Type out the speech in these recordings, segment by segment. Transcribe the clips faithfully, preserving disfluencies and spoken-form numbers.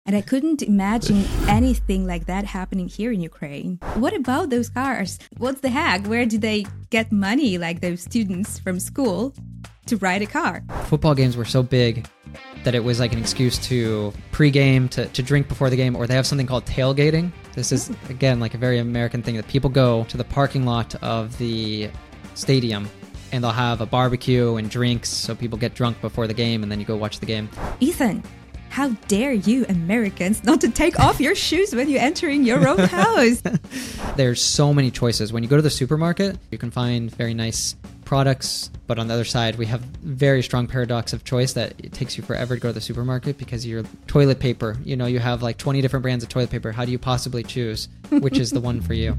And I couldn't imagine anything like that happening here in Ukraine. What about those cars? What's the hack? Where do they get money, like those students from school, to ride a car? Football games were so big that it was like an excuse to pregame, to, to drink before the game, or they have something called tailgating. This is, again, like a very American thing that people go to the parking lot of the stadium and they'll have a barbecue and drinks so people get drunk before the game and then you go watch the game. Ethan, how dare you Americans not to take off your shoes when you're entering your own house? There's so many choices. When you go to the supermarket, you can find very nice products, but on the other side, we have very strong paradox of choice that it takes you forever to go to the supermarket because your toilet paper, you know, you have like twenty different brands of toilet paper. How do you possibly choose which is the one for you?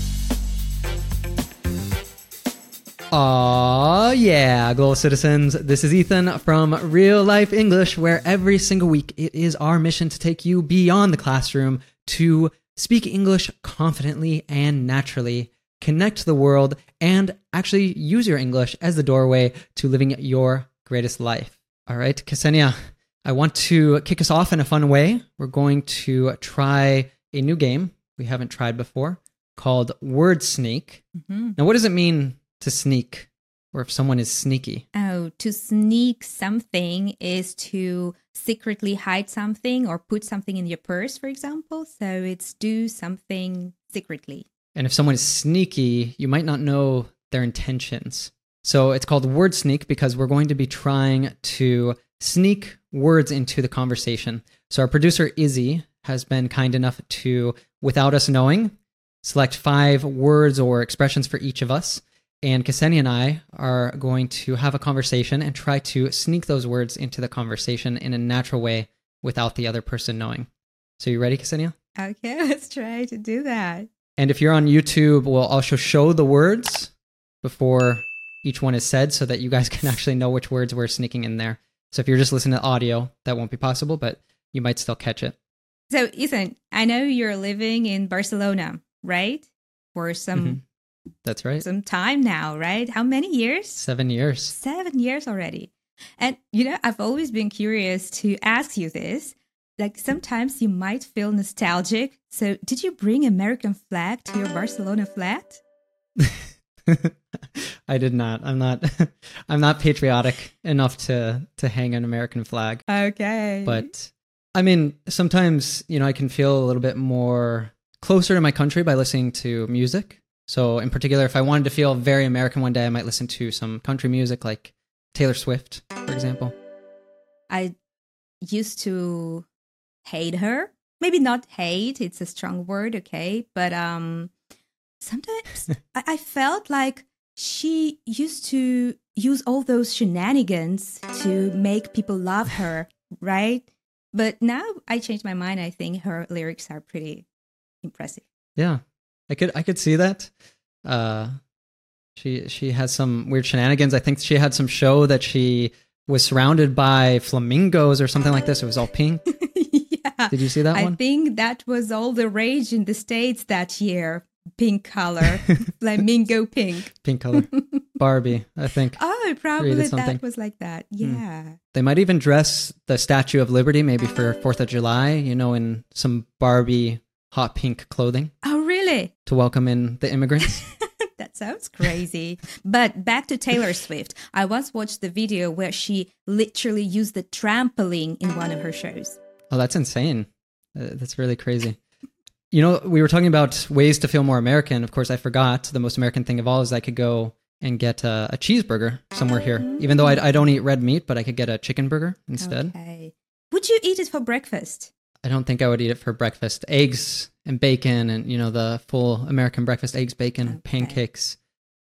Aw, yeah, global citizens. This is Ethan from Real Life English, where every single week it is our mission to take you beyond the classroom to speak English confidently and naturally, connect to the world, and actually use your English as the doorway to living your greatest life. All right, Ksenia, I want to kick us off in a fun way. We're going to try a new game we haven't tried before called Word Sneak. Mm-hmm. Now, what does it mean to sneak, or if someone is sneaky? Oh, to sneak something is to secretly hide something or put something in your purse, for example. So it's do something secretly. And if someone is sneaky, you might not know their intentions. So it's called Word Sneak because we're going to be trying to sneak words into the conversation. So our producer, Izzy, has been kind enough to, without us knowing, select five words or expressions for each of us. And Ksenia and I are going to have a conversation and try to sneak those words into the conversation in a natural way without the other person knowing. So you ready, Ksenia? Okay, let's try to do that. And if you're on YouTube, we'll also show the words before each one is said so that you guys can actually know which words we're sneaking in there. So if you're just listening to audio, that won't be possible, but you might still catch it. So Ethan, I know you're living in Barcelona, right? For some... Mm-hmm. That's right. Some time now, right? How many years? Seven years. Seven years already. And, you know, I've always been curious to ask you this. Like, sometimes you might feel nostalgic. So did you bring American flag to your Barcelona flat? I did not. I'm not I'm not patriotic enough to, to hang an American flag. Okay. But, I mean, sometimes, you know, I can feel a little bit more closer to my country by listening to music. So in particular, if I wanted to feel very American one day, I might listen to some country music like Taylor Swift, for example. I used to hate her. Maybe not hate, it's a strong word, okay? But um, sometimes I-, I felt like she used to use all those shenanigans to make people love her, right? But now I changed my mind. I think her lyrics are pretty impressive. Yeah. I could I could see that. Uh, she she has some weird shenanigans. I think she had some show that she was surrounded by flamingos or something like this. It was all pink. Yeah. Did you see that I one? I think that was all the rage in the States that year. Pink color. Flamingo pink. Pink color. Barbie, I think. Oh, probably that was like that. Yeah. Mm. They might even dress the Statue of Liberty maybe for fourth of July, you know, in some Barbie hot pink clothing. Oh, really? To welcome in the immigrants. That sounds crazy. But back to Taylor Swift. I once watched the video where she literally used the trampoline in one of her shows. Oh, that's insane. Uh, that's really crazy. You know, we were talking about ways to feel more American. Of course, I forgot the most American thing of all is I could go and get a, a cheeseburger somewhere here. Even though I, I don't eat red meat, but I could get a chicken burger instead. Okay. Would you eat it for breakfast? I don't think I would eat it for breakfast. Eggs and bacon and, you know, the full American breakfast, eggs, bacon, okay. Pancakes.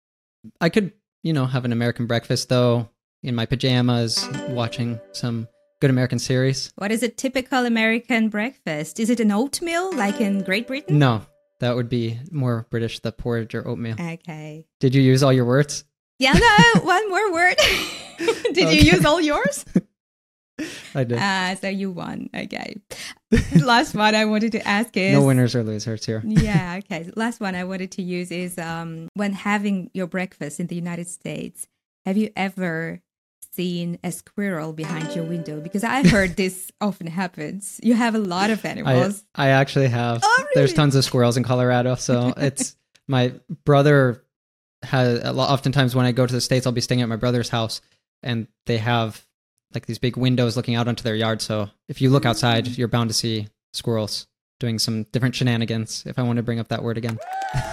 I could, you know, have an American breakfast, though, in my pajamas, watching some good American series. What is a typical American breakfast? Is it an oatmeal like in Great Britain? No, that would be more British, the porridge or oatmeal. Okay. Did you use all your words? Yeah, no, one more word. Did okay. you use all yours? I did. Ah, uh, so you won. Okay. Last one I wanted to ask is... No winners or losers here. Yeah, okay. Last one I wanted to use is um, when having your breakfast in the United States, have you ever seen a squirrel behind your window? Because I heard this often happens. You have a lot of animals. I, I actually have. Oh, really? There's tons of squirrels in Colorado. So it's my brother has, oftentimes when I go to the States, I'll be staying at my brother's house and they have like these big windows looking out onto their yard. So if you look outside, you're bound to see squirrels doing some different shenanigans, if I want to bring up that word again.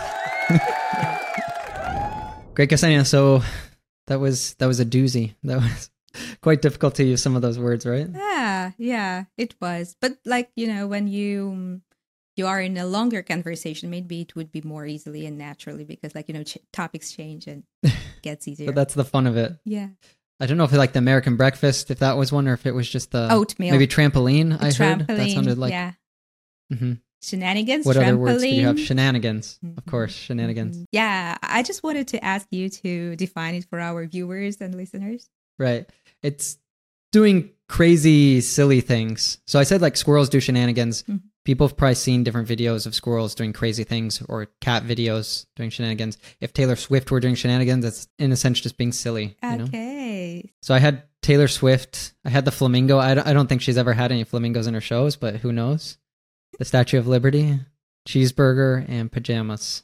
Great, Ksenia. So that was that was a doozy. That was quite difficult to use some of those words, right? Yeah, yeah, it was. But like, you know, when you you are in a longer conversation, maybe it would be more easily and naturally because like, you know, ch- topics change and it gets easier. But that's the fun of it. Yeah. I don't know if it like the American breakfast, if that was one, or if it was just the oatmeal. Maybe trampoline, A I trampoline, heard. That sounded like... yeah. Mm-hmm. Shenanigans, What trampoline. other words do you have? Shenanigans, Mm-hmm. of course, shenanigans. Mm-hmm. Yeah, I just wanted to ask you to define it for our viewers and listeners. Right. It's doing crazy, silly things. So I said like squirrels do shenanigans. Mm-hmm. People have probably seen different videos of squirrels doing crazy things or cat videos doing shenanigans. If Taylor Swift were doing shenanigans, that's in a sense just being silly. You know? Okay. So I had Taylor Swift. I had the flamingo. I don't, I don't think she's ever had any flamingos in her shows, but who knows? The Statue of Liberty, cheeseburger, and pajamas.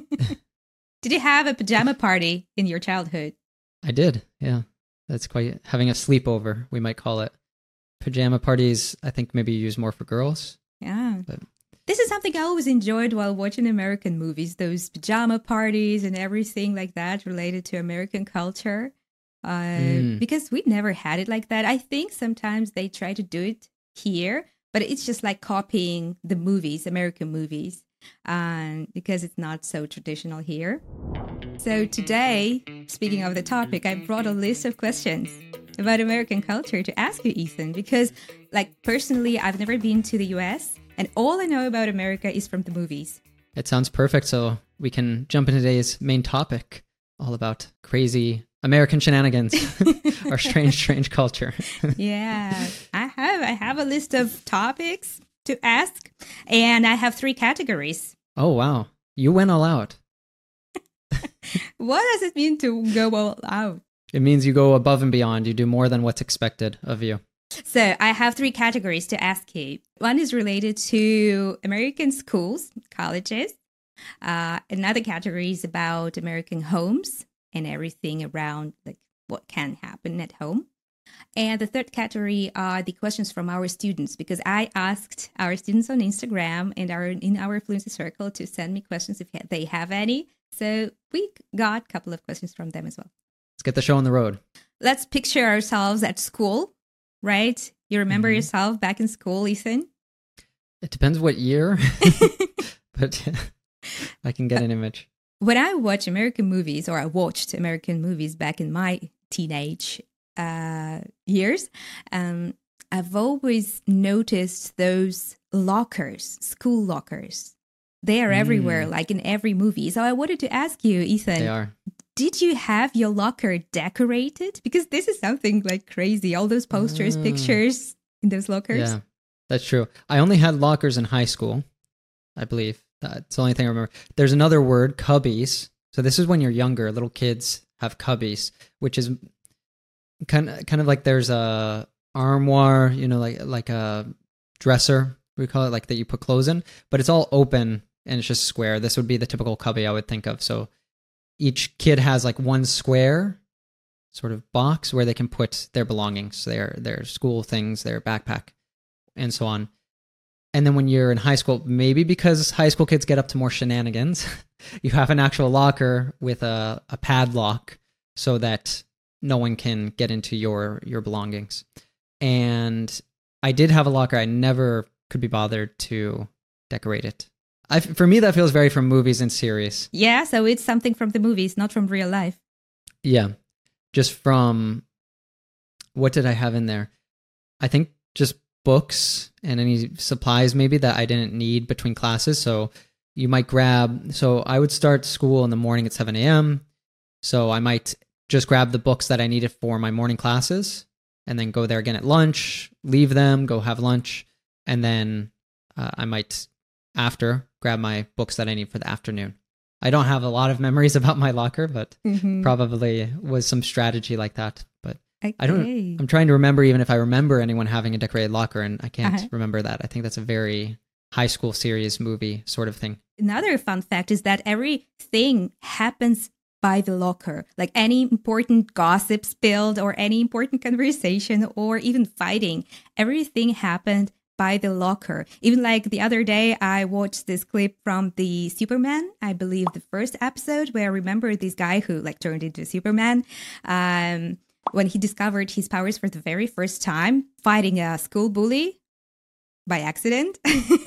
Did you have a pajama party in your childhood? I did, yeah. That's quite having a sleepover, we might call it. Pajama parties, I think maybe used more for girls. Yeah. But this is something I always enjoyed while watching American movies, those pajama parties and everything like that related to American culture. Uh, Mm. Because we never had it like that. I think sometimes they try to do it here, but it's just like copying the movies, American movies, um, because it's not so traditional here. So today, speaking of the topic, I brought a list of questions about American culture to ask you, Ethan, because like personally, I've never been to the U S and all I know about America is from the movies. it sounds perfect, so we can jump into today's main topic, all about crazy American shenanigans, our strange, strange culture. Yeah, I have. I have a list of topics to ask, and I have three categories. Oh, wow. You went all out. What does it mean to go all out? It means you go above and beyond. You do more than what's expected of you. So I have three categories to ask you. One is related to American schools, colleges. Uh, another category is about American homes and everything around like what can happen at home. And the third category are the questions from our students, because I asked our students on Instagram and our in our Fluency Circle to send me questions if they have any. So we got a couple of questions from them as well. Let's get the show on the road. Let's picture ourselves at school, right? You remember mm-hmm. yourself back in school, Ethan? It depends what year, but I can get an image. When I watch American movies, or I watched American movies back in my teenage uh, years, um, I've always noticed those lockers, school lockers. They are mm. everywhere, like in every movie. So I wanted to ask you, Ethan. They are. Did you have your locker decorated? Because this is something like crazy. All those posters, uh, pictures in those lockers. Yeah, that's true. I only had lockers in high school, I believe. That's the only thing I remember. There's another word, cubbies. So this is when you're younger. Little kids have cubbies, which is kind of kind of like there's a armoire, you know, like like a dresser, we call it, like that you put clothes in, but it's all open and it's just square. This would be the typical cubby I would think of. So each kid has like one square sort of box where they can put their belongings, their their school things, their backpack, and so on. And then when you're in high school, maybe because high school kids get up to more shenanigans, you have an actual locker with a, a padlock so that no one can get into your, your belongings. And I did have a locker. I never could be bothered to decorate it. I, for me, that feels very from movies and series. Yeah, so it's something from the movies, not from real life. Yeah, just from, what did I have in there? I think just books and any supplies maybe that I didn't need between classes. So you might grab, so I would start school in the morning at seven a.m. So I might just grab the books that I needed for my morning classes and then go there again at lunch, leave them, go have lunch. And then uh, I might, after, grab my books that I need for the afternoon. I don't have a lot of memories about my locker, but mm-hmm. probably was some strategy like that. But Okay. I don't, I'm trying to remember even if I remember anyone having a decorated locker, and I can't uh-huh. remember that. I think that's a very high school series movie sort of thing. Another fun fact is that everything happens by the locker. Like any important gossip spilled or any important conversation or even fighting, everything happened by the locker. Even like the other day, I watched this clip from the Superman, I believe the first episode, where I remember this guy who like turned into Superman. Um, when he discovered his powers for the very first time, fighting a school bully by accident.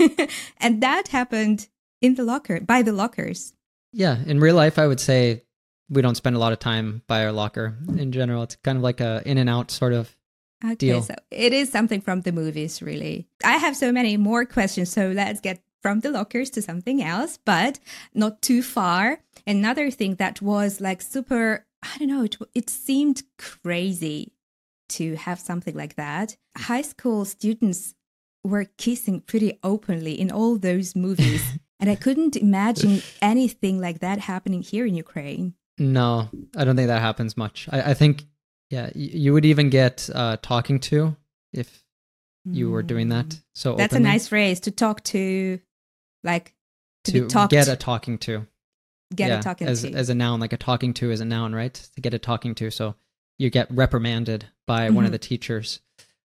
And that happened in the locker, by the lockers. Yeah, in real life, I would say we don't spend a lot of time by our locker in general. It's kind of like a in and out sort of okay, deal. So it is something from the movies, really. I have so many more questions, so let's get from the lockers to something else, but not too far. Another thing that was like super, I don't know, it, it seemed crazy to have something like that. High school students were kissing pretty openly in all those movies. And I couldn't imagine anything like that happening here in Ukraine. No, I don't think that happens much. I, I think, yeah, y- you would even get uh, talking to if you were doing that. So that's openly. A nice phrase, to talk to, like to, to be talked. Get a talking to. Get yeah, a talking as, to. As a noun, like a talking to is a noun, right? To get a talking to. So you get reprimanded by mm-hmm. one of the teachers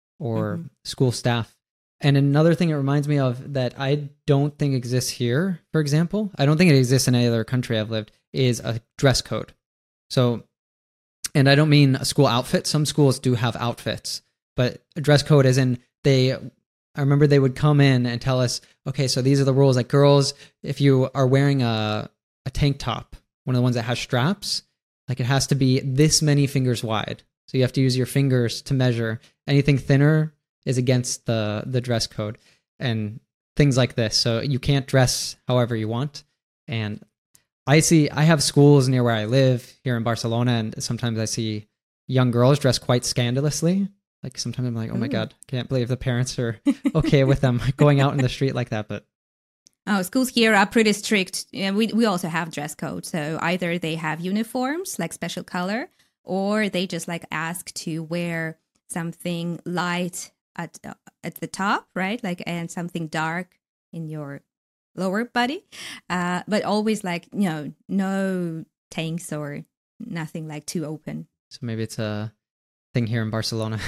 or mm-hmm. school staff. And another thing it reminds me of that I don't think exists here, for example, I don't think it exists in any other country I've lived, is a dress code. So, and I don't mean a school outfit. Some schools do have outfits, but a dress code as in they, I remember they would come in and tell us, okay, so these are the rules. Like girls, if you are wearing a, a tank top, one of the ones that has straps, like it has to be this many fingers wide. So you have to use your fingers to measure. Anything thinner is against the the dress code and things like this. So you can't dress however you want. And I see, I have schools near where I live here in Barcelona, and sometimes I see young girls dressed quite scandalously. Like sometimes I'm like, oh my Ooh. God, can't believe the parents are okay with them going out in the street like that. But oh, schools here are pretty strict. Yeah, we we also have dress code. So either they have uniforms, like special color, or they just like ask to wear something light at uh, at the top, right? Like, and something dark in your lower body. Uh, but always like, you know, no tanks or nothing like too open. So maybe it's a thing here in Barcelona,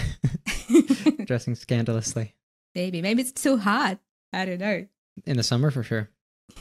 dressing scandalously. Maybe, maybe it's too hot. I don't know. In the summer, for sure.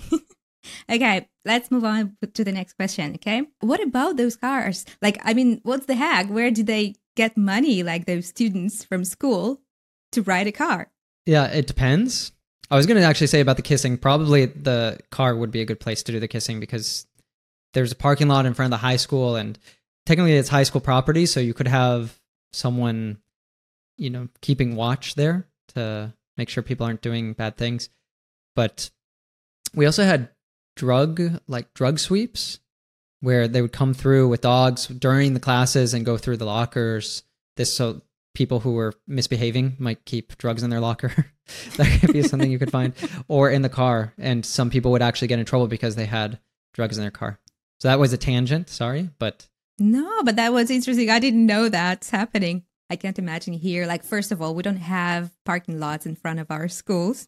Okay, let's move on to the next question, okay? What about those cars? Like, I mean, what's the hack? Where do they get money, like those students from school, to ride a car? Yeah, it depends. I was going to actually say about the kissing, probably the car would be a good place to do the kissing because there's a parking lot in front of the high school and technically it's high school property. So you could have someone, you know, keeping watch there to make sure people aren't doing bad things. But we also had drug, like drug sweeps where they would come through with dogs during the classes and go through the lockers. This so people who were misbehaving might keep drugs in their locker. That could be something you could find. Or in the car. And some people would actually get in trouble because they had drugs in their car. So that was a tangent, sorry, but... No, but that was interesting. I didn't know that's happening. I can't imagine here. Like, first of all, we don't have parking lots in front of our schools.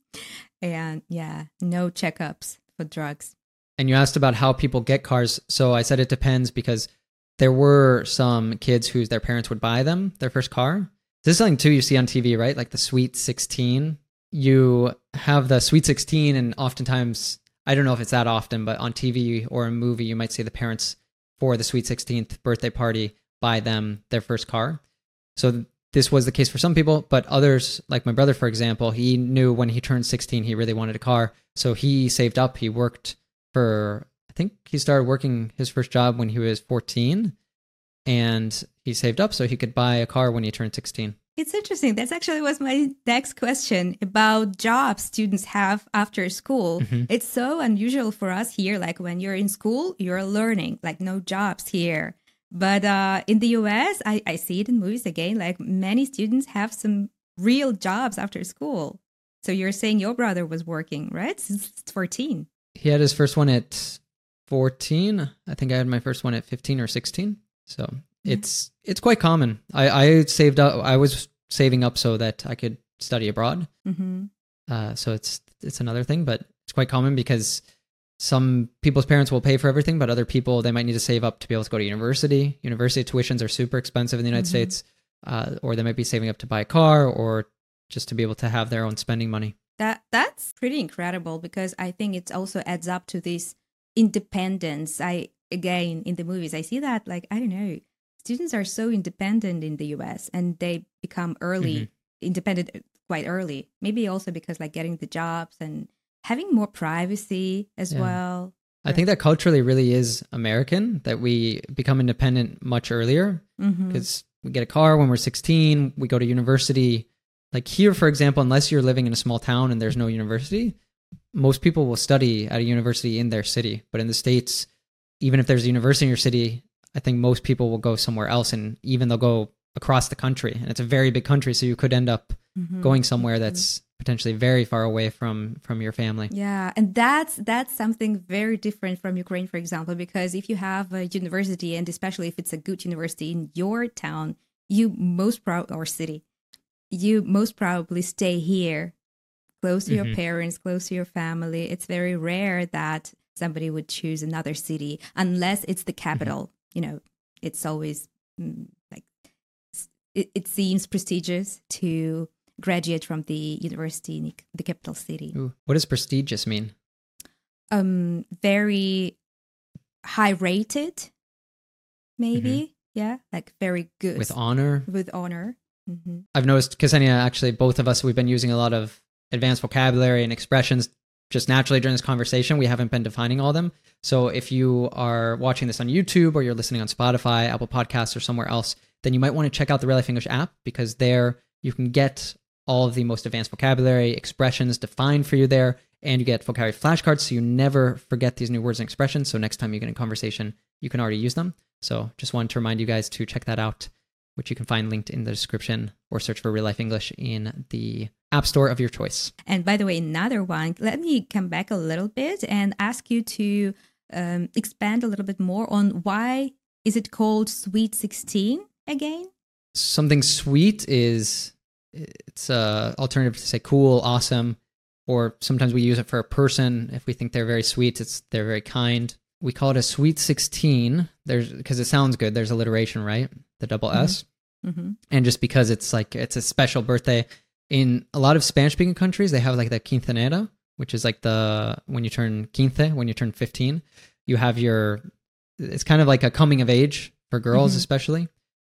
And yeah, no checkups for drugs. And you asked about how people get cars. So I said it depends because there were some kids whose their parents would buy them their first car. This is something too you see on T V, right? Like the Sweet sixteen. You have the Sweet sixteen and oftentimes, I don't know if it's that often, but on T V or a movie, you might see the parents for the Sweet sixteenth birthday party buy them their first car. So this was the case for some people, but others, like my brother, for example, he knew when he turned sixteen, he really wanted a car. So he saved up. He worked for, I think he started working his first job when he was fourteen, and he saved up so he could buy a car when he turned sixteen. It's interesting. That's actually was my next question about jobs students have after school. Mm-hmm. It's so unusual for us here. Like when you're in school, you're learning, like no jobs here. But uh, in the U S, I, I see it in movies again, like many students have some real jobs after school. So you're saying your brother was working, right? Since fourteen. He had his first one at fourteen. I think I had my first one at fifteen or sixteen. So it's it's quite common. I, I saved up. I was saving up so that I could study abroad. Mm-hmm. Uh, so it's it's another thing, but it's quite common because some people's parents will pay for everything, but other people, they might need to save up to be able to go to university. University tuitions are super expensive in the United Mm-hmm. States, uh, or they might be saving up to buy a car or just to be able to have their own spending money. That that's pretty incredible because I think it also adds up to this independence. I again in the movies I see that, like, I don't know, students are so independent in the U S and they become early Mm-hmm. independent quite early. Maybe also because like getting the jobs and having more privacy as Yeah. well. I think that culturally really is American, that we become independent much earlier Mm-hmm. because we get a car when we're sixteen, we go to university. Like here, for example, unless you're living in a small town and there's no university, most people will study at a university in their city. But in the States, even if there's a university in your city, I think most people will go somewhere else, and even they'll go across the country. And it's a very big country, so you could end up Mm-hmm. going somewhere that's potentially very far away from from your family. Yeah, and that's that's something very different from Ukraine, for example, because if you have a university, and especially if it's a good university in your town, you most pro or city, you most probably stay here, close to your Mhm. parents, close to your family. It's very rare that somebody would choose another city unless it's the capital. You know, it's always mm, like s- it, it seems prestigious to graduate from the university in the capital city. Ooh, what does prestigious mean? Um, very high rated, maybe. Yeah, like very good With honor? with honor. Hmm. I've noticed, Ksenia, actually, both of us, we've been using a lot of advanced vocabulary and expressions just naturally during this conversation. We haven't been defining all of them. So if you are watching this on YouTube or you're listening on Spotify, Apple Podcasts, or somewhere else, then you might want to check out the Real Life English app, because there you can get all of the most advanced vocabulary, expressions defined for you there, and you get vocabulary flashcards so you never forget these new words and expressions. So next time you get in conversation, you can already use them. So just wanted to remind you guys to check that out, which you can find linked in the description, or search for Real Life English in the app store of your choice. And by the way, another one, let me come back a little bit and ask you to um, expand a little bit more on why is it called Sweet sixteen again? Something sweet is, it's a alternative to say cool, awesome, or sometimes we use it for a person. If we think they're very sweet, it's they're very kind. We call it a sweet sixteen. There's because it sounds good. There's alliteration, right? The double S. Mm-hmm. And just because it's like it's a special birthday. In a lot of Spanish-speaking countries, they have like the quinceañera, which is like the when you turn quince, when you turn fifteen, you have your. It's kind of like a coming of age for girls, Mhm. especially.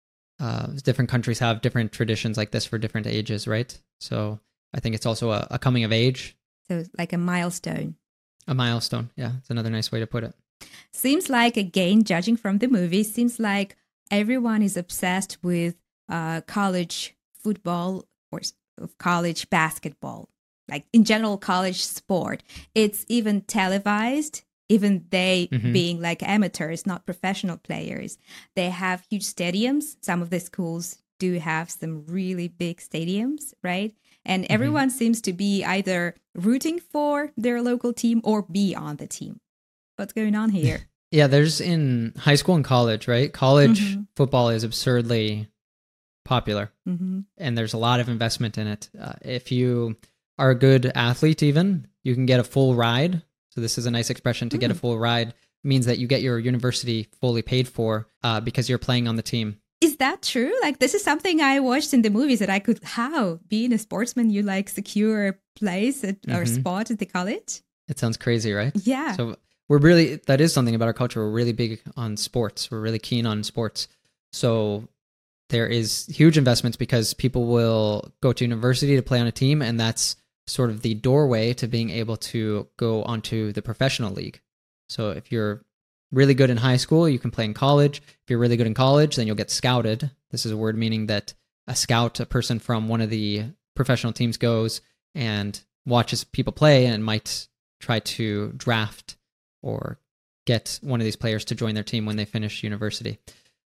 Uh, different countries have different traditions like this for different ages, right? So I think it's also a, a coming of age, So like a milestone. a milestone. Yeah, it's another nice way to put it. Seems like, again, judging from the movie, seems like everyone is obsessed with uh, college football or s- of college basketball, like in general, college sport. It's even televised, even they Mhm. being like amateurs, not professional players. They have huge stadiums. Some of the schools do have some really big stadiums, right? And everyone seems to be either rooting for their local team or be on the team. What's going on here? Yeah, there's in high school and college, right? College Mhm. football is absurdly popular, Hmm. and there's a lot of investment in it. Uh, if you are a good athlete, even, you can get a full ride. So this is a nice expression, to get a Mm. full ride means that you get your university fully paid for uh, because you're playing on the team. Is that true? Like, this is something I watched in the movies that I could, how? Being a sportsman, you like secure a place at, or Mhm. spot at the college? It sounds crazy, right? Yeah. So we're really, that is something about our culture. We're really big on sports. We're really keen on sports. So there is huge investments because people will go to university to play on a team, and that's sort of the doorway to being able to go onto the professional league. So if you're really good in high school, you can play in college. If you're really good in college, then you'll get scouted. This is a word meaning that a scout, a person from one of the professional teams, goes and watches people play and might try to draft or get one of these players to join their team when they finish university.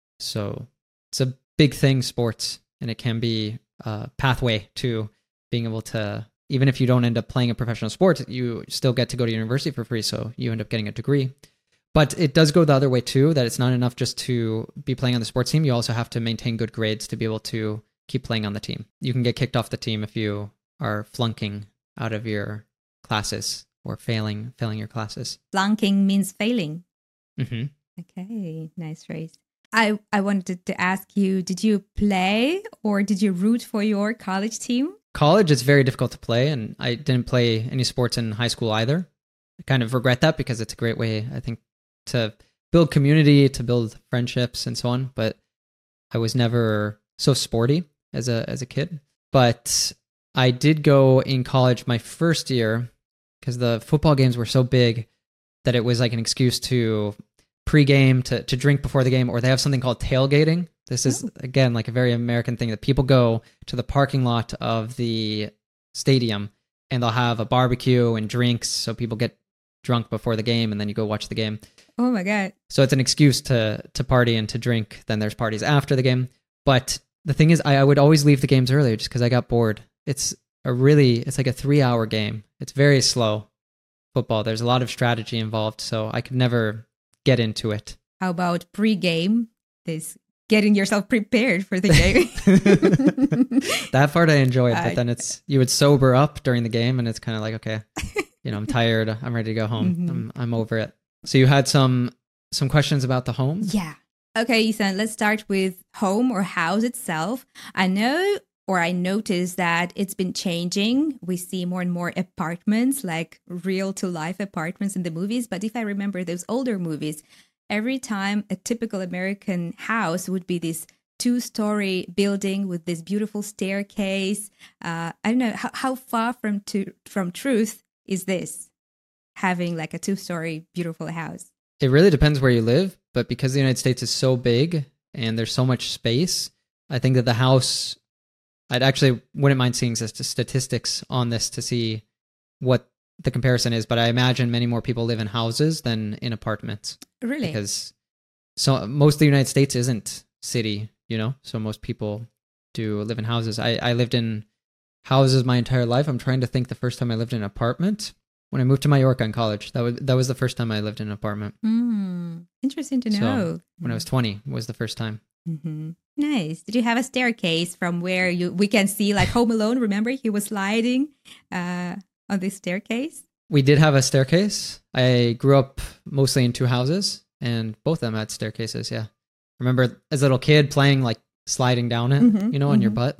So it's a big thing, sports, and it can be a pathway to being able to, even if you don't end up playing a professional sport, you still get to go to university for free, so you end up getting a degree. But it does go the other way too, that it's not enough just to be playing on the sports team. You also have to maintain good grades to be able to keep playing on the team. You can get kicked off the team if you are flunking out of your classes or failing failing your classes. Flunking means failing. Mm-hmm. Okay, nice phrase. I, I wanted to ask you, did you play or did you root for your college team? College is very difficult to play, and I didn't play any sports in high school either. I kind of regret that because it's a great way, I think, to build community, to build friendships and so on. But I was never so sporty as a as a kid. But I did go in college my first year because the football games were so big that it was like an excuse to pregame, to, to drink before the game, or they have something called tailgating. This is, oh. again, like a very American thing that people go to the parking lot of the stadium and they'll have a barbecue and drinks so people get drunk before the game and then you go watch the game. Oh my God. So it's an excuse to to party and to drink. Then there's parties after the game. But the thing is, I, I would always leave the games earlier just because I got bored. It's a really, it's like a three hour game. It's very slow football. There's a lot of strategy involved. So I could never get into it. How about pre-game? This getting yourself prepared for the game. That part I enjoyed, but I, then it's, you would sober up during the game and it's kind of like, okay, you know, I'm tired. I'm ready to go home. Mm-hmm. I'm, I'm over it. So you had some some questions about the home? Yeah. Okay, Ethan, let's start with home or house itself. I know, or I noticed that it's been changing. We see more and more apartments, like real to life apartments in the movies. But if I remember those older movies, every time a typical American house would be this two-story building with this beautiful staircase. Uh, I don't know, how, how far from to, from truth is this? Having like a two-story beautiful house? It really depends where you live, but because the United States is so big and there's so much space, I think that the house, I'd actually wouldn't mind seeing statistics on this to see what the comparison is, but I imagine many more people live in houses than in apartments. Really? Because so most of the United States isn't city, you know, so most people do live in houses. I, I lived in houses my entire life. I'm trying to think the first time I lived in an apartment. When I moved to Mallorca in college, that was that was the first time I lived in an apartment. Mm, interesting to know. So when I was twenty was the first time. Mm-hmm. Nice. Did you have a staircase from where you we can see like Home Alone? Remember, he was sliding uh, on this staircase. We did have a staircase. I grew up mostly in two houses, and both of them had staircases. Yeah, I remember as a little kid playing like sliding down it, mm-hmm, you know, mm-hmm. on your butt.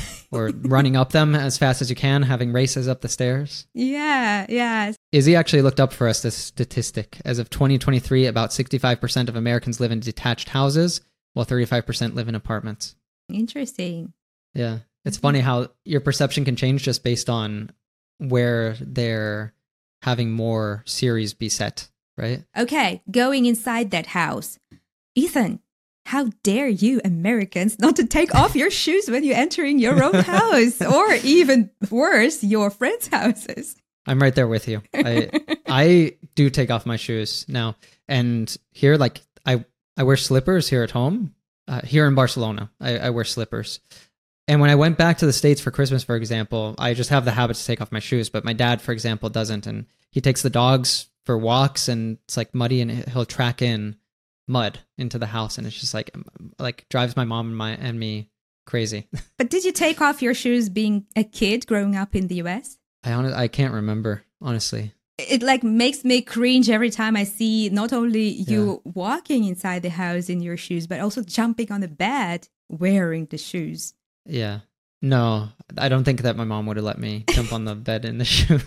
Or running up them as fast as you can, having races up the stairs. Yeah, yeah. Izzy actually looked up for us this statistic. As of twenty twenty-three, about sixty-five percent of Americans live in detached houses, while thirty-five percent live in apartments. Interesting. Yeah. It's mm-hmm. funny how your perception can change just based on where they're having more series be set, right? Okay, going inside that house. Ethan, how dare you Americans not to take off your shoes when you're entering your own house, or even worse, your friends' houses? I'm right there with you. I I do take off my shoes now. And here, like, I, I wear slippers here at home. Uh, here in Barcelona, I, I wear slippers. And when I went back to the States for Christmas, for example, I just have the habit to take off my shoes. But my dad, for example, doesn't. And he takes the dogs for walks, and it's like muddy, and he'll track in mud into the house, and it's just like like drives my mom and my and me crazy. But did you take off your shoes being a kid growing up in the U S? I honest, I can't remember, honestly. It like makes me cringe every time I see not only you yeah. walking inside the house in your shoes, but also jumping on the bed wearing the shoes. Yeah. No, I don't think that my mom would have let me jump on the bed in the shoes.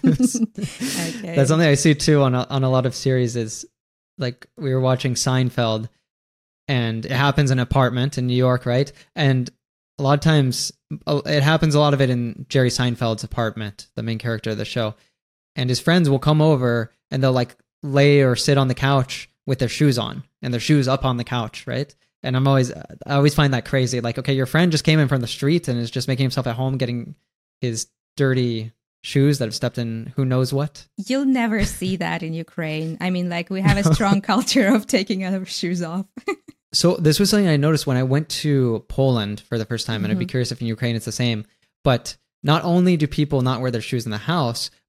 Okay. That's something I see too on a, on a lot of series is, like, we were watching Seinfeld, and it happens in an apartment in New York, right? And a lot of times, it happens a lot of it in Jerry Seinfeld's apartment, the main character of the show. And his friends will come over, and they'll, like, lay or sit on the couch with their shoes on, and their shoes up on the couch, right? And I'm always, I always find that crazy. Like, okay, your friend just came in from the street and is just making himself at home, getting his dirty shoes that have stepped in who knows what. You'll never see that in Ukraine. I mean, like, we have a strong culture of taking our shoes off. So this was something I noticed when I went to Poland for the first time, and mm-hmm. I'd be curious if in Ukraine it's the same. But not only do people not wear their shoes in the house,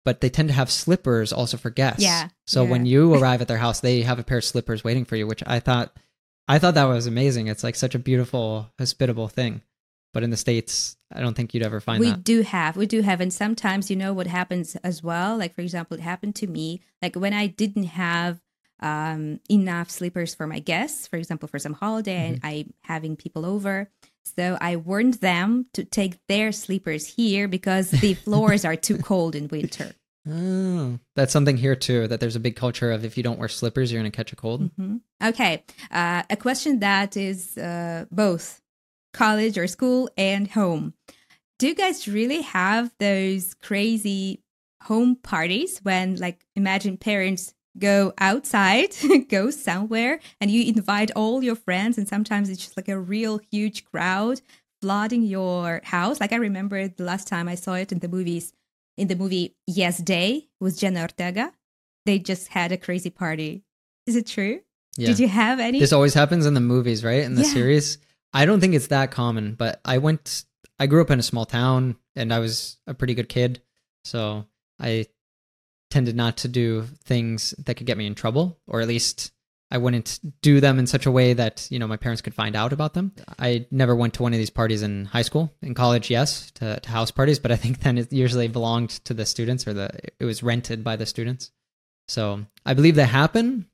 but they tend to have slippers also for guests. Yeah. So yeah. when you arrive at their house, they have a pair of slippers waiting for you, which I thought, I thought that was amazing. It's like such a beautiful, hospitable thing. But in the States, I don't think you'd ever find we that. We do have, we do have. And sometimes, you know, what happens as well, like, for example, it happened to me, like when I didn't have um, enough slippers for my guests, for example, for some holiday, mm-hmm. and I'm having people over. So I warned them to take their slippers here because the floors are too cold in winter. Oh, that's something here too, that there's a big culture of if you don't wear slippers, you're going to catch a cold. Mm-hmm. Okay. Uh, a question that is uh, both college or school and home. Do you guys really have those crazy home parties when, like, imagine parents go outside, go somewhere, and you invite all your friends, and sometimes it's just like a real huge crowd flooding your house? Like, I remember the last time I saw it in the movies, in the movie Yes Day with Jenna Ortega. They just had a crazy party. Is it true? Yeah. Did you have any? This always happens in the movies, right? In the yeah. series. I don't think it's that common, but I went, I grew up in a small town and I was a pretty good kid. So I tended not to do things that could get me in trouble, or at least I wouldn't do them in such a way that, you know, my parents could find out about them. I never went to one of these parties in high school. In college, yes, to, to house parties, but I think then it usually belonged to the students, or the it was rented by the students. So I believe they happen,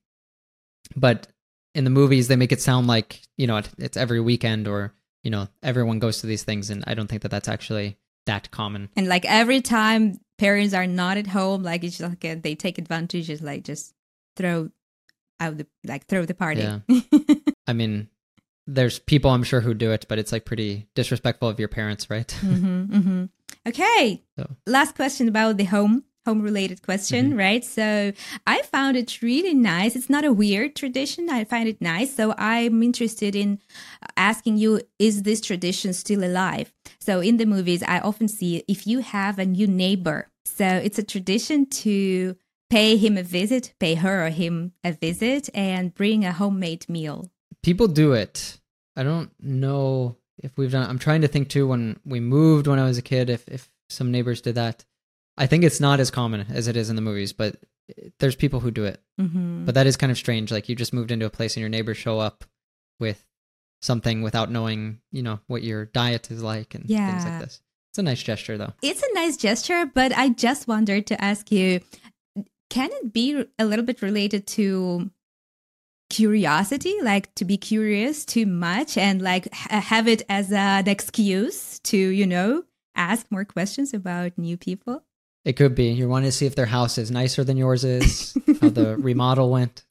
but in the movies, they make it sound like, you know, it's every weekend, or, you know, everyone goes to these things. And I don't think that that's actually that common. And like every time parents are not at home, like it's just like a, they take advantage, just like just throw out the, like throw the party. Yeah. I mean, there's people I'm sure who do it, but it's like pretty disrespectful of your parents, right? mm-hmm, mm-hmm. Okay. So. Last question about the home. Home related question, mm-hmm. right? So I found it really nice. It's not a weird tradition. I find it nice. So I'm interested in asking you, is this tradition still alive? So in the movies, I often see if you have a new neighbor. So it's a tradition to pay him a visit, pay her or him a visit, and bring a homemade meal. People do it. I don't know if we've done, I'm trying to think too, when we moved when I was a kid, if, if some neighbors did that. I think it's not as common as it is in the movies, but there's people who do it. Mm-hmm. But that is kind of strange. Like, you just moved into a place and your neighbors show up with something without knowing, you know, what your diet is like and yeah. things like this. It's a nice gesture, though. It's a nice gesture, but I just wanted to ask you, can it be a little bit related to curiosity, like to be curious too much and like ha- have it as an excuse to, you know, ask more questions about new people? It could be. You want to see if their house is nicer than yours is, how the remodel went.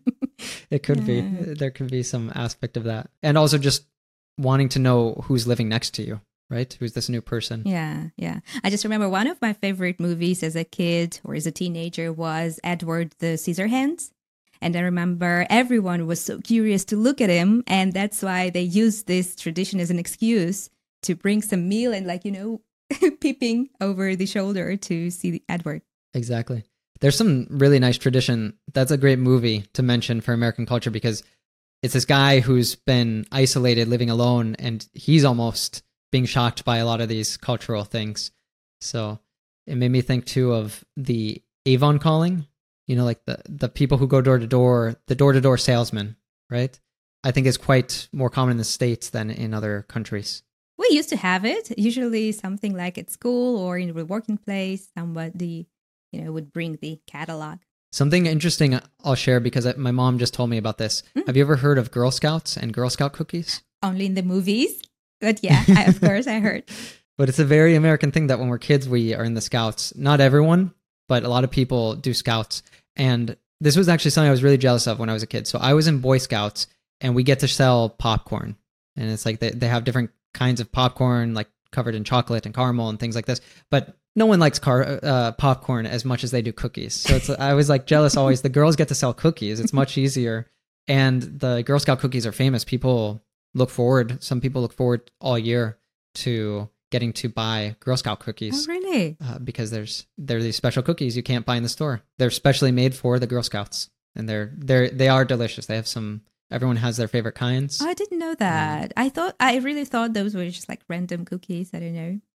It could yeah. be. There could be some aspect of that. And also just wanting to know who's living next to you, right? Who's this new person? Yeah, yeah. I just remember one of my favorite movies as a kid or as a teenager was Edward the Scissorhands. And I remember everyone was so curious to look at him. And that's why they used this tradition as an excuse to bring some meal and, like, you know, peeping over the shoulder to see Edward. Exactly. There's some really nice tradition. That's a great movie to mention for American culture, because it's this guy who's been isolated, living alone, and he's almost being shocked by a lot of these cultural things. So it made me think too of the Avon calling, you know, like the, the people who go door to door, the door to door salesman, right? I think is quite more common in the States than in other countries. We used to have it, usually something like at school or in the working place, somebody, you know, would bring the catalog. Something interesting I'll share, because my mom just told me about this. Mm. Have you ever heard of Girl Scouts and Girl Scout cookies? Only in the movies. But yeah, I, of course I heard. But it's a very American thing that when we're kids, we are in the Scouts. Not everyone, but a lot of people do Scouts. And this was actually something I was really jealous of when I was a kid. So I was in Boy Scouts, and we get to sell popcorn. And it's like they, they have different kinds of popcorn, like covered in chocolate and caramel and things like this. But no one likes car uh, popcorn as much as they do cookies. So it's, I was like jealous always. The girls get to sell cookies. It's much easier. And the Girl Scout cookies are famous. People look forward. Some people look forward all year to getting to buy Girl Scout cookies. Oh, really? Uh, because there's there are these special cookies you can't buy in the store. They're specially made for the Girl Scouts, and they're they're they are delicious. They have some. Everyone has their favorite kinds. Oh, I didn't know that. Um, I thought I really thought those were just like random cookies. I don't know.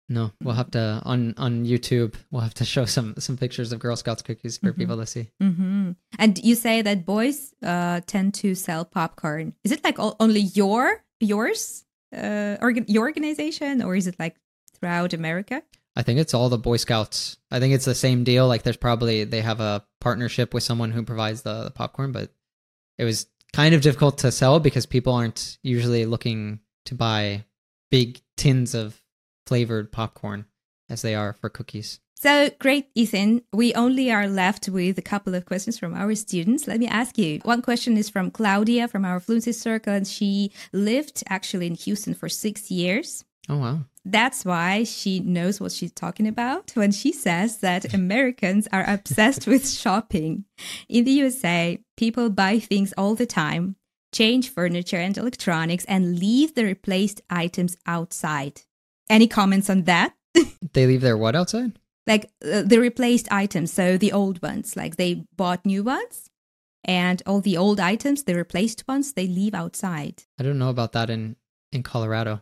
No, we'll have to on on YouTube. We'll have to show some some pictures of Girl Scouts cookies for Mm-hmm. people to see. Mm-hmm. And you say that boys uh, tend to sell popcorn. Is it like o- only your yours uh, organ- your organization, or is it like throughout America? I think it's all the Boy Scouts. I think it's the same deal. Like there's probably they have a partnership with someone who provides the, the popcorn, but it was kind of difficult to sell because people aren't usually looking to buy big tins of flavored popcorn as they are for cookies. So great, Ethan. We only are left with a couple of questions from our students. Let me ask you. One question is from Claudia from our Fluency Circle, and she lived actually in Houston for six years. Oh, wow. That's why she knows what she's talking about when she says that Americans are obsessed with shopping. In the U S A, people buy things all the time, change furniture and electronics, and leave the replaced items outside. Any comments on that? They leave their what outside? Like uh, the replaced items, so the old ones, like they bought new ones, and all the old items, the replaced ones, they leave outside. I don't know about that in, in Colorado.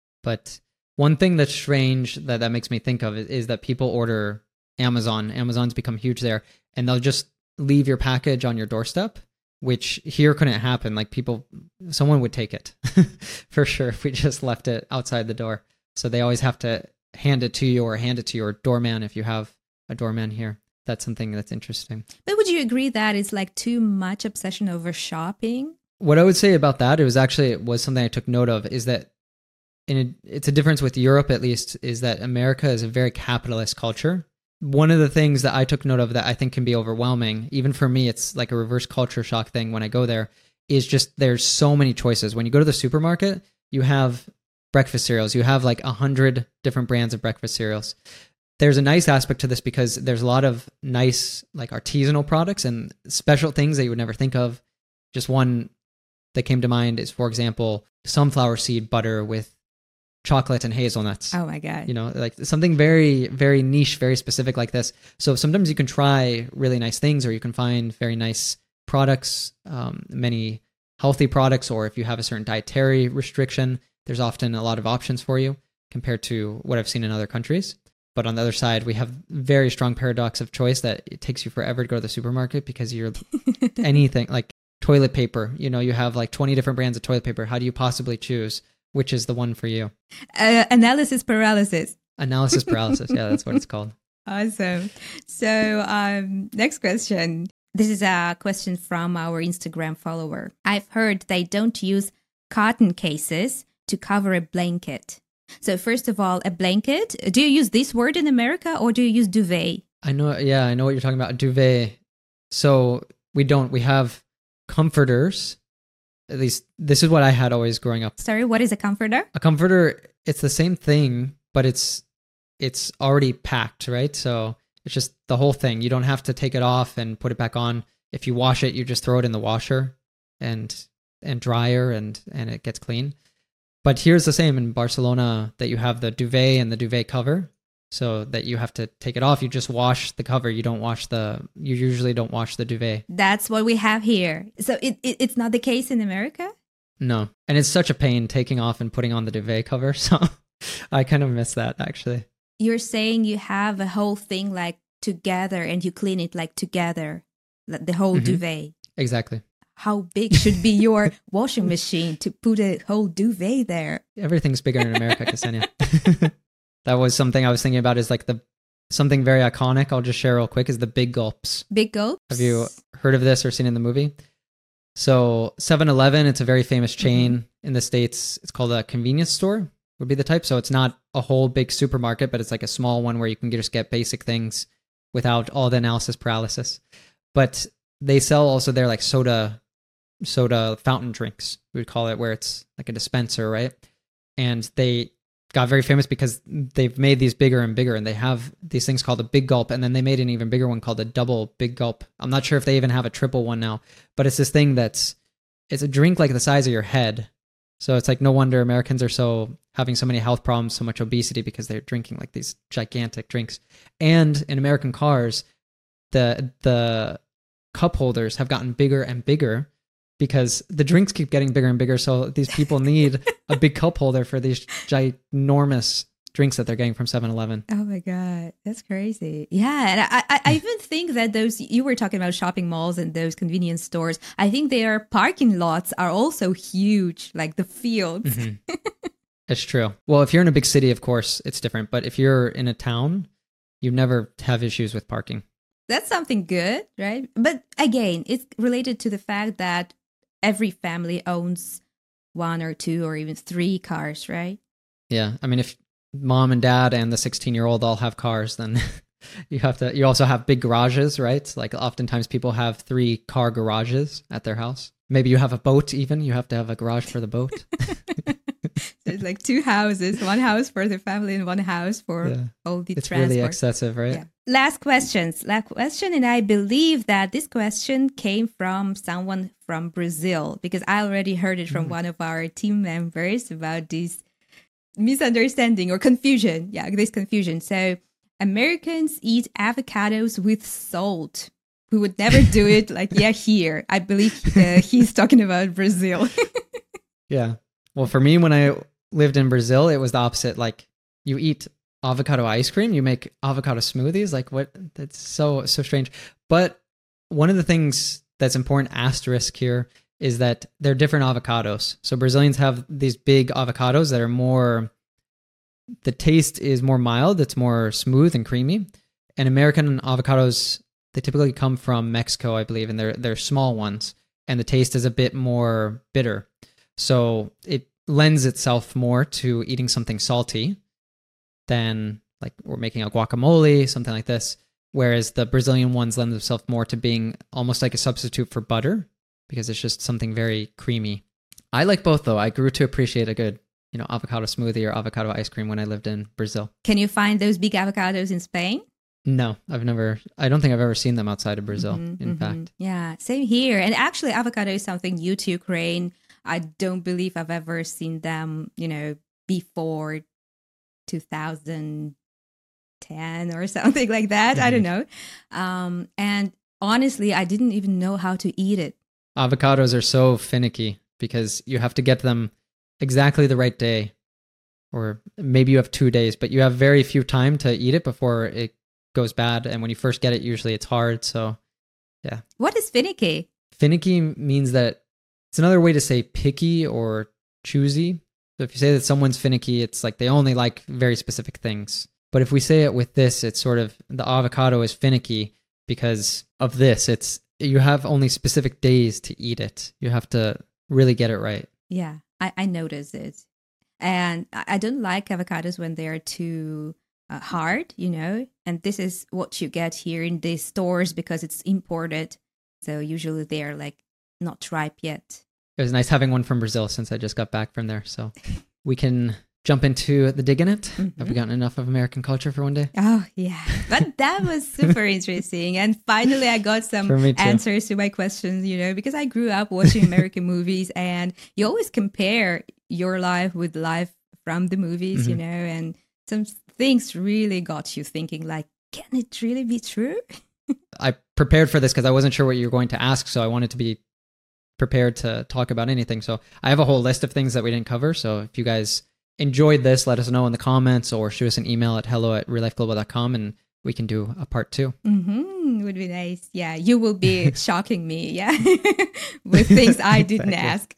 But one thing that's strange that that makes me think of is, is that people order Amazon. Amazon's become huge there, and they'll just leave your package on your doorstep, which here couldn't happen. Like people, someone would take it for sure if we just left it outside the door. So they always have to hand it to you or hand it to your doorman if you have a doorman here. That's something that's interesting. But would you agree that it's like too much obsession over shopping? What I would say about that, it was actually it was something I took note of, is that in a, it's a difference with Europe at least, is that America is a very capitalist culture. One of the things that I took note of that I think can be overwhelming, even for me, it's like a reverse culture shock thing when I go there, is just there's so many choices. When you go to the supermarket, you have breakfast cereals. You have like a hundred different brands of breakfast cereals. There's a nice aspect to this because there's a lot of nice like artisanal products and special things that you would never think of. Just one that came to mind is, for example, sunflower seed butter with chocolate and hazelnuts. Oh my God. You know, like something very, very niche, very specific like this. So sometimes you can try really nice things, or you can find very nice products, um, many healthy products, or if you have a certain dietary restriction, there's often a lot of options for you compared to what I've seen in other countries. But on the other side, we have very strong paradox of choice that it takes you forever to go to the supermarket because you're anything like toilet paper. You know, you have like twenty different brands of toilet paper. How do you possibly choose which is the one for you? Uh, analysis paralysis. Analysis paralysis. Yeah, that's what it's called. Awesome. So um, next question. This is a question from our Instagram follower. I've heard they don't use cotton cases to cover a blanket. So first of all, a blanket. Do you use this word in America, or do you use duvet? I know. Yeah, I know what you're talking about. Duvet. So we don't. We have comforters. At least this is what I had always growing up. Sorry, what is a comforter? A comforter, it's the same thing, but it's it's already packed, right? So it's just the whole thing. You don't have to take it off and put it back on. If you wash it, you just throw it in the washer and and dryer, and and it gets clean. But here's the same in Barcelona, that you have the duvet and the duvet cover, so that you have to take it off. You just wash the cover. You don't wash the, you usually don't wash the duvet. That's what we have here. So it, it it's not the case in America? No. And it's such a pain taking off and putting on the duvet cover. So I kind of miss that actually. You're saying you have a whole thing like together and you clean it like together, like the whole Mm-hmm. duvet. Exactly. How big should be your washing machine to put a whole duvet there? Everything's bigger in America, Ksenia. That was something I was thinking about, is like the something very iconic. I'll just share real quick, is the big gulps. Big gulps? Have you heard of this or seen it in the movie? So seven eleven, it's a very famous chain mm-hmm. in the States. It's called a convenience store would be the type. So it's not a whole big supermarket, but it's like a small one where you can just get basic things without all the analysis paralysis. But they sell also there like soda soda fountain drinks, we would call it, where it's like a dispenser, right? And they got very famous because they've made these bigger and bigger, and they have these things called a big gulp, and then they made an even bigger one called a double big gulp. I'm not sure if they even have a triple one now, but it's this thing that's, it's a drink like the size of your head. So it's like no wonder Americans are so having so many health problems, so much obesity, because they're drinking like these gigantic drinks. And in American cars, the the cup holders have gotten bigger and bigger because the drinks keep getting bigger and bigger. So these people need a big cup holder for these ginormous drinks that they're getting from seven eleven. Oh my God, that's crazy. Yeah, and I, I, I even think that those, you were talking about shopping malls and those convenience stores, I think their parking lots are also huge, like the fields. Mm-hmm. It's true. Well, if you're in a big city, of course, it's different. But if you're in a town, you never have issues with parking. That's something good, right? But again, it's related to the fact that every family owns one or two or even three cars, right? Yeah. I mean, if mom and dad and the sixteen-year-old all have cars, then you have to, you also have big garages, right? Like oftentimes people have three car garages at their house. Maybe you have a boat even. You have to have a garage for the boat. So it's like two houses, one house for the family and one house for Yeah. all the It's transport. really excessive, right? Yeah. Last questions. Last question, and I believe that this question came from someone from Brazil because I already heard it from Mm. one of our team members about this misunderstanding or confusion. Yeah, this confusion. So Americans eat avocados with salt. We would never do it like, yeah, here. I believe uh, he's talking about Brazil. Yeah. Well, for me, when I lived in Brazil, it was the opposite. Like you eat avocado ice cream, you make avocado smoothies. Like what? That's so, so strange. But one of the things that's important asterisk here is that they're different avocados. So Brazilians have these big avocados that are more, the taste is more mild. It's more smooth and creamy. And American avocados, they typically come from Mexico, I believe, and they're, they're small ones. And the taste is a bit more bitter. So it lends itself more to eating something salty than like we're making a guacamole, something like this. Whereas the Brazilian ones lend themselves more to being almost like a substitute for butter because it's just something very creamy. I like both though. I grew to appreciate a good, you know, avocado smoothie or avocado ice cream when I lived in Brazil. Can you find those big avocados in Spain? No, I've never, I don't think I've ever seen them outside of Brazil, Mhm, in mhm. fact. Yeah, same here. And actually, avocado is something new to Ukraine. I don't believe I've ever seen them, you know, before two thousand ten or something like that. I don't know. Um, and honestly, I didn't even know how to eat it. Avocados are so finicky because you have to get them exactly the right day, or maybe you have two days, but you have very few time to eat it before it goes bad. And when you first get it, usually it's hard. So yeah. What is finicky? Finicky means that it's another way to say picky or choosy. So if you say that someone's finicky, it's like they only like very specific things. But if we say it with this, it's sort of the avocado is finicky because of this. It's you have only specific days to eat it. You have to really get it right. Yeah, I, I noticed it. And I I don't like avocados when they're too uh, hard, you know. And this is what you get here in the stores because it's imported. So usually they're like not ripe yet. It was nice having one from Brazil since I just got back from there. So we can jump into the dig in it. Mhm. Have we gotten enough of American culture for one day? Oh, yeah. But that was super interesting. And finally, I got some For me too. answers to my questions, you know, because I grew up watching American movies and you always compare your life with life from the movies, you Mhm. know, and some things really got you thinking, like, can it really be true? I prepared for this because I wasn't sure what you were going to ask. So I wanted to be prepared to talk about anything. So I have a whole list of things that we didn't cover. So if you guys enjoyed this, let us know in the comments or shoot us an email at hello at real life global dot com and we can do a part two. Mm-hmm. Would be nice. Yeah, you will be shocking me, yeah, with things I didn't ask.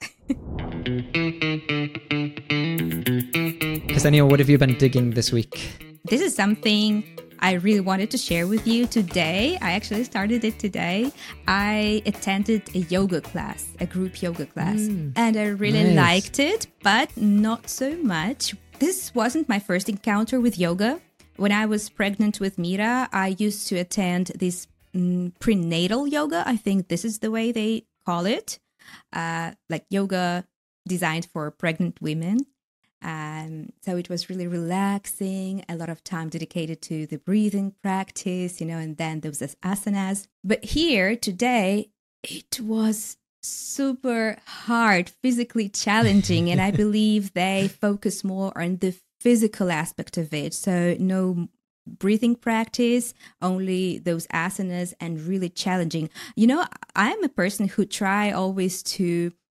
Ksenia, what have you been digging this week? This is something I really wanted to share with you today. I actually started it today. I attended a yoga class, a group yoga class, Mm, and I really nice. liked it, but not so much. This wasn't my first encounter with yoga. When I was pregnant with Mira, I used to attend this mm, prenatal yoga. I think this is the way they call it, uh, like yoga designed for pregnant women. Um, so it was really relaxing, a lot of time dedicated to the breathing practice, you know, and then those asanas. But here today, it was super hard, physically challenging. And I believe they focus more on the physical aspect of it. So no breathing practice, only those asanas and really challenging. You know, I'm a person who try always to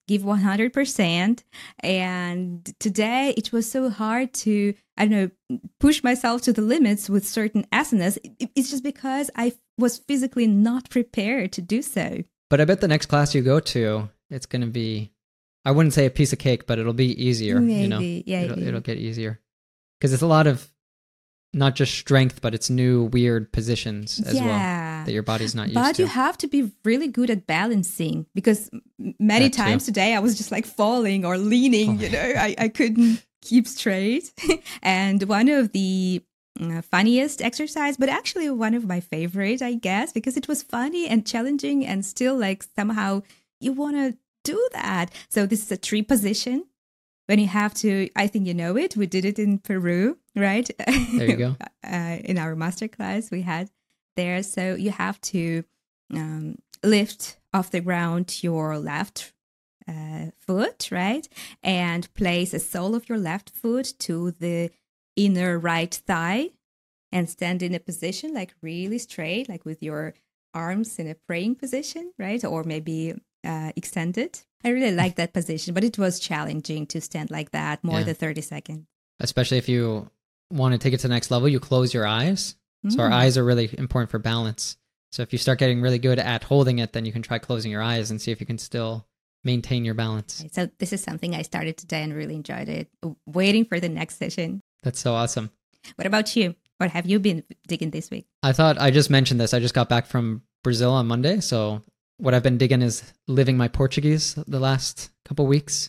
give one hundred percent. And today it was so hard to, I don't know, push myself to the limits with certain asanas. It- It's just because I was physically not prepared to do so. But I bet the next class you go to, it's going to be, I wouldn't say a piece of cake, but it'll be easier. Maybe, you know? yeah. It'll, it'll get easier. Because it's a lot of not just strength, but it's new weird positions as yeah. well that your body's not used But to. you have to be really good at balancing, because m- many That too. times today I was just like falling or leaning, you know, I, I couldn't keep straight. And one of the uh, funniest exercise, but actually one of my favorite, I guess, because it was funny and challenging and still like somehow you want to do that. So this is a tree position. When you have to, I think you know it. We did it in Peru, right? There you go. uh, in our masterclass we had there. So you have to um, lift off the ground your left uh, foot, right? And place the sole of your left foot to the inner right thigh and stand in a position like really straight, like with your arms in a praying position, right? Or maybe uh, extended. I really like that position, but it was challenging to stand like that more Yeah. than thirty seconds. Especially if you want to take it to the next level, you close your eyes. So our Mm. eyes are really important for balance. So if you start getting really good at holding it, then you can try closing your eyes and see if you can still maintain your balance. So this is something I started today and really enjoyed it. Waiting for the next session. That's so awesome. What about you? What have you been digging this week? I thought I just mentioned this. I just got back from Brazil on Monday. So what I've been digging is living my Portuguese the last couple weeks.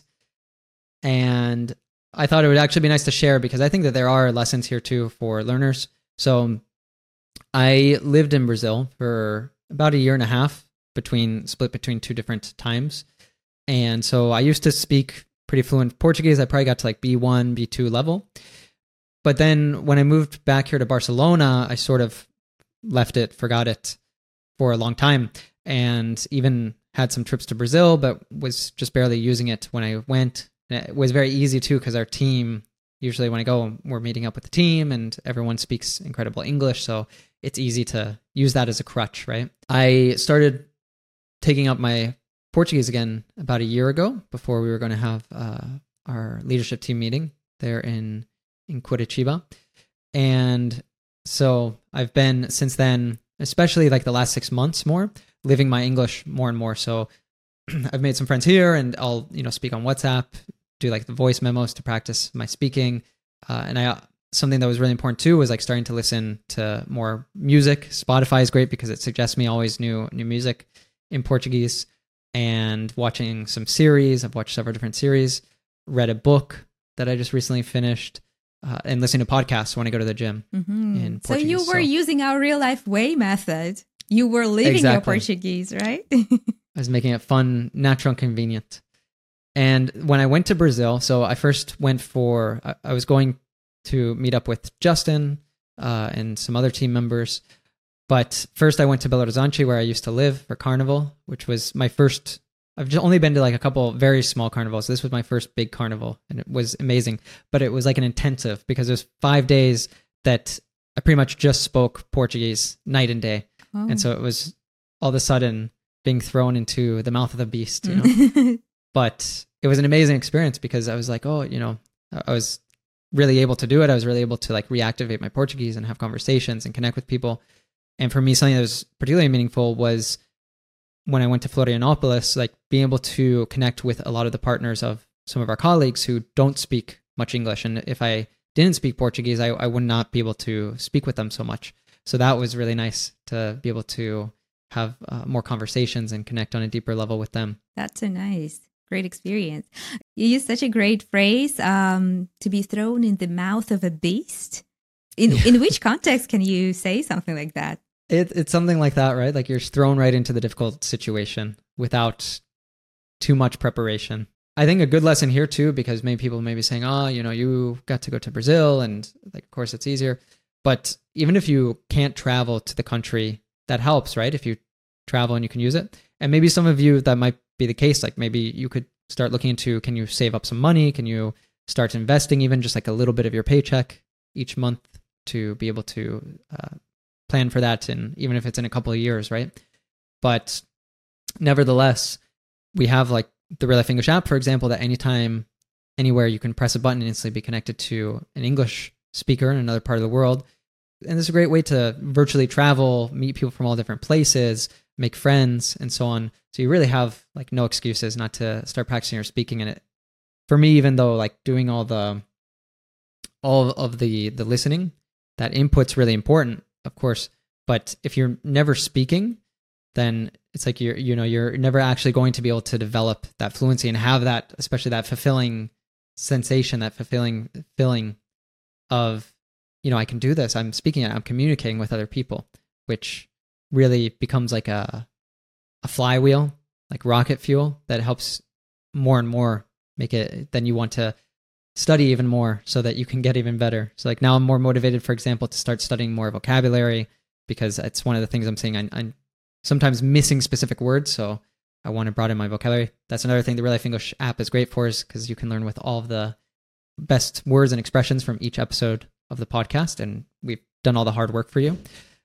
And I thought it would actually be nice to share because I think that there are lessons here too for learners. So I lived in Brazil for about a year and a half between split between two different times. And so I used to speak pretty fluent Portuguese. I probably got to like B one, B two level. But then when I moved back here to Barcelona, I sort of left it, forgot it for a long time, and even had some trips to Brazil, but was just barely using it when I went. And it was very easy too, because our team, usually when I go, we're meeting up with the team and everyone speaks incredible English. So it's easy to use that as a crutch, right? I started taking up my Portuguese again about a year ago before we were going to have uh, our leadership team meeting there in, in Curitiba. And so I've been since then, especially like the last six months more, living my English more and more. So I've made some friends here and I'll, you know, speak on WhatsApp, do like the voice memos to practice my speaking. Uh, and I, something that was really important too was like starting to listen to more music. Spotify is great because it suggests me always new, new music in Portuguese, and watching some series. I've watched several different series, read a book that I just recently finished, uh, and listening to podcasts when I go to the gym Mm-hmm. in So Portuguese. you were using our real life way method. You were living Exactly. your Portuguese, right? I was making it fun, natural, and convenient. And when I went to Brazil, so I first went for, I, I was going to meet up with Justin uh, and some other team members. But first I went to Belo Horizonte, where I used to live, for Carnival, which was my first, I've just only been to like a couple very small carnivals. This was my first big carnival, and it was amazing. But it was like an intensive, because it was five days that I pretty much just spoke Portuguese night and day. Oh. And so it was all of a sudden being thrown into the mouth of the beast, you know. But it was an amazing experience because I was like, oh, you know, I was really able to do it. I was really able to like reactivate my Portuguese and have conversations and connect with people. And for me, something that was particularly meaningful was when I went to Florianopolis, like being able to connect with a lot of the partners of some of our colleagues who don't speak much English. And if I didn't speak Portuguese, I, I would not be able to speak with them so much. So that was really nice to be able to have uh, more conversations and connect on a deeper level with them. That's so nice. Great experience. You use such a great phrase, um, to be thrown in the mouth of a beast. In Yeah. in which context can you say something like that? It, it's something like that, right? Like you're thrown right into the difficult situation without too much preparation. I think a good lesson here too, because many people may be saying, oh, you know, you got to go to Brazil and like, of course it's easier. But even if you can't travel to the country, that helps, right? If you travel and you can use it. And maybe some of you, that might be the case. Like maybe you could start looking into, can you save up some money? Can you start investing even just like a little bit of your paycheck each month to be able to uh, plan for that, and even if it's in a couple of years, right? But nevertheless, we have like the Real Life English app, for example, that anytime, anywhere you can press a button and instantly be connected to an English speaker in another part of the world. And this is a great way to virtually travel, meet people from all different places, make friends, and so on. So you really have like no excuses not to start practicing your speaking. And it, for me, even though like doing all the all of the the listening, that input's really important, of course. But if you're never speaking, then it's like you're you know you're never actually going to be able to develop that fluency and have that, especially that fulfilling sensation, that fulfilling feeling of, you know, I can do this. I'm speaking it. I'm communicating with other people, which really becomes like a a flywheel, like rocket fuel that helps more and more make it. Then you want to study even more so that you can get even better. So like now I'm more motivated, for example, to start studying more vocabulary, because it's one of the things I'm seeing. I, I'm sometimes missing specific words, so I want to broaden my vocabulary. That's another thing the Real Life English app is great for, is because you can learn with all of the best words and expressions from each episode of the podcast, and we've done all the hard work for you.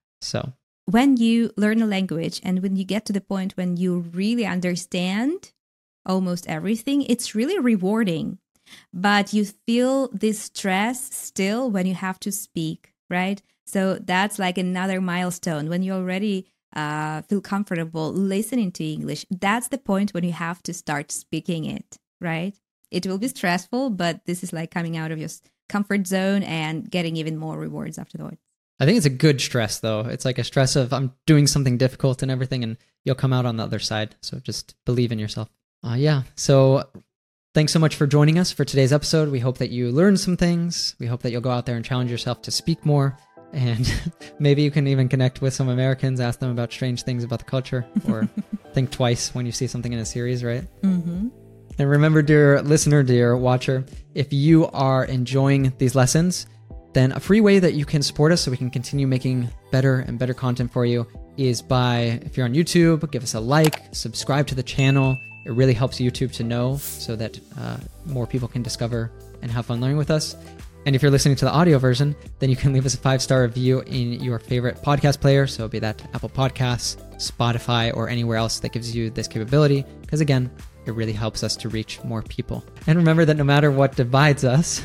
So when you learn a language and when you get to the point when you really understand almost everything, it's really rewarding. But you feel this stress still when you have to speak, right? So that's like another milestone. When you already uh, feel comfortable listening to English, that's the point when you have to start speaking it, right? It will be stressful, but this is like coming out of your comfort zone and getting even more rewards afterwards. I think it's a good stress, though. It's like a stress of I'm doing something difficult and everything, and you'll come out on the other side. So just believe in yourself. Uh, yeah. So thanks so much for joining us for today's episode. We hope that you learned some things. We hope that you'll go out there and challenge yourself to speak more. And maybe you can even connect with some Americans, ask them about strange things about the culture, or think twice when you see something in a series, right? Mm-hmm. And remember, dear listener, dear watcher, if you are enjoying these lessons, then a free way that you can support us so we can continue making better and better content for you is by, if you're on YouTube, give us a like, subscribe to the channel. It really helps YouTube to know so that uh, more people can discover and have fun learning with us. And if you're listening to the audio version, then you can leave us a five-star review in your favorite podcast player. So be that Apple Podcasts, Spotify, or anywhere else that gives you this capability. Because again, it really helps us to reach more people. And remember that no matter what divides us,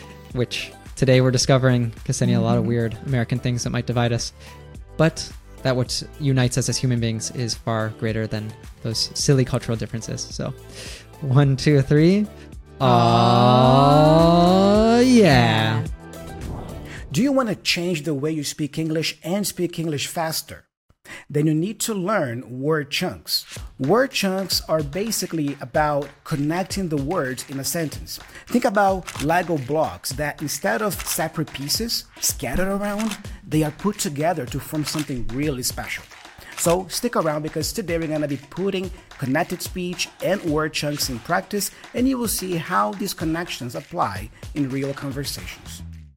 which today we're discovering, Ksenia, a lot of weird American things that might divide us, but that what unites us as human beings is far greater than those silly cultural differences. So one, two, three. Oh, yeah. Do you want to change the way you speak English and speak English faster? Then you need to learn word chunks. Word chunks are basically about connecting the words in a sentence. Think about Lego blocks that instead of separate pieces scattered around, they are put together to form something really special. So stick around, because today we're going to be putting connected speech and word chunks in practice, and you will see how these connections apply in real conversations.